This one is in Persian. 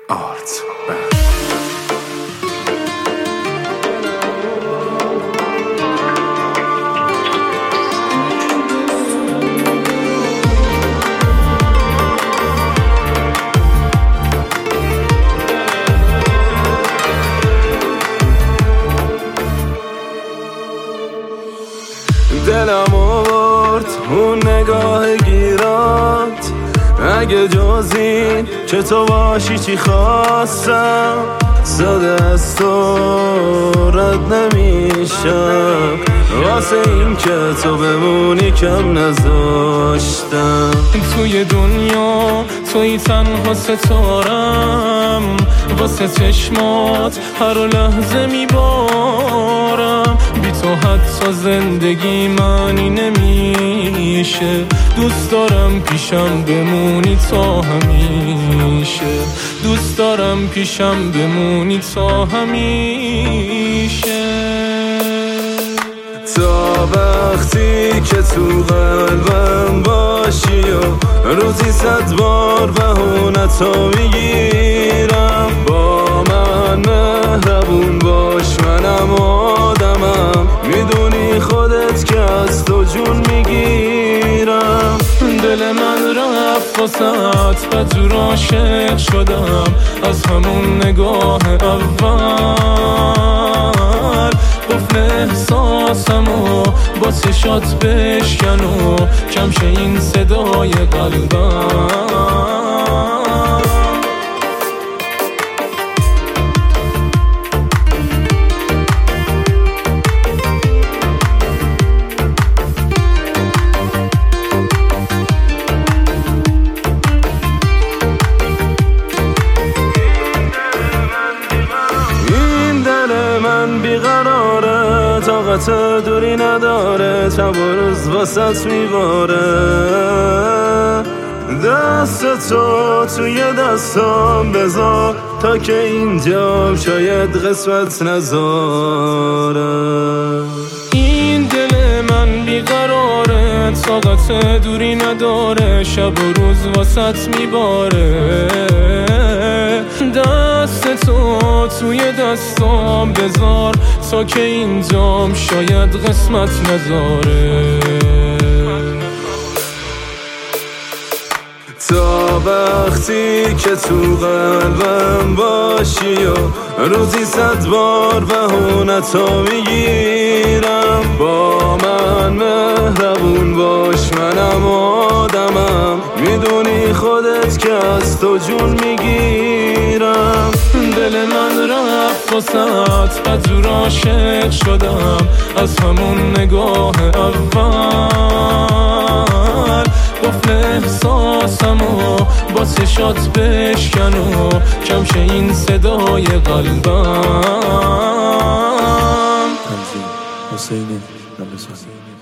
آرت دلم آورد اون نگاه گیرات، اگه جزی که تو باشی چی خواستم، ساده از تو رد نمیشم، واسه این که تو بمونی کم نذاشتم. توی دنیا توی تنها ستارم، واسه چشمات هر لحظه میبارم، بی تو حتی زندگی معنی نمیشه، دوست دارم پیشم بمونی تا همیشه، دوست دارم پیشم بمونی تا همیشه. تا وقتی که تو قلبم باشی و روزی 100 بار بهونتو میگیرم، با من مهربون باش، منم آدمم، میدونی خودت که از تو جون میگیرم. دل من رفت واسه و جور عاشق شدم، از همون نگاه اول قفل احساسمو با چشات بشکن و کم شه این صدای قلبم. بیقراره، طاقت دوری نداره، شب و روز واسط میباره، دست تو توی دستام بذار تا که اینجا شاید قسمت نذاره. این دل من بیقراره، طاقت دوری نداره، شب و روز واسط میباره، دست تو توی دستام بذار تا که اینجام شاید قسمت نذاره. تا وقتی که تو قلبم باشی و روزی 100 بار بهونتو میگیرم، با من مهربون باش، منم آدمم، میدونی خودت که از تو جون میگیرم. دل من رفت واسه و جور عاشق شدم، از همون نگاه اول قفل احساسمو با چشات بشکن و کم شه این صدای قلبم. حسین